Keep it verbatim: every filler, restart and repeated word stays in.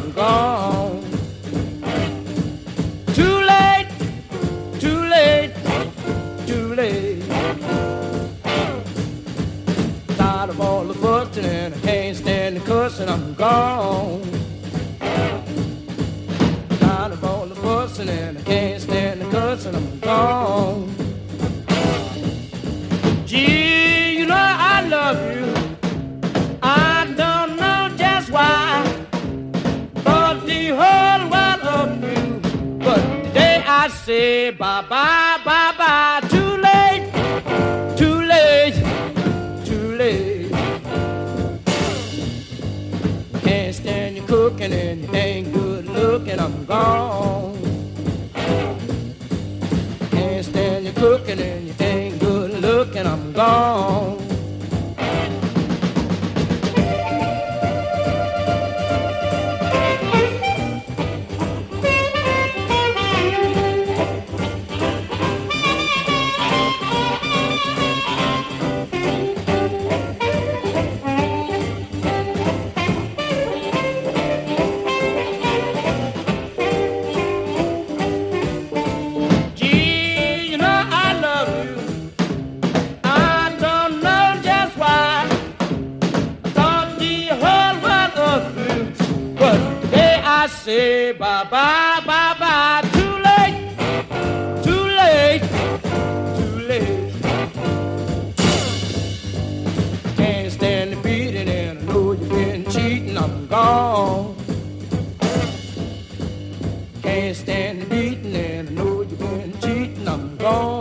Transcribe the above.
I'm gone. Too late, too late, too late. Tired of all the fussing and I can't stand the cussing, I'm gone. Tired of all the fussing and I can't stand the cussing, I'm gone. Gee, you know I love you. I don't know just why, but the whole world of you. But today I say bye bye, bye bye. Too late, too late, too late. Can't stand you cooking and you ain't good looking, I'm gone. Can't stand you cooking and you ain't good looking, I'm gone. Say bye bye, bye bye. Too late, too late, too late. Can't stand the beating and I know you've been cheating, I'm gone. Can't stand the beating and I know you've been cheating, I'm gone.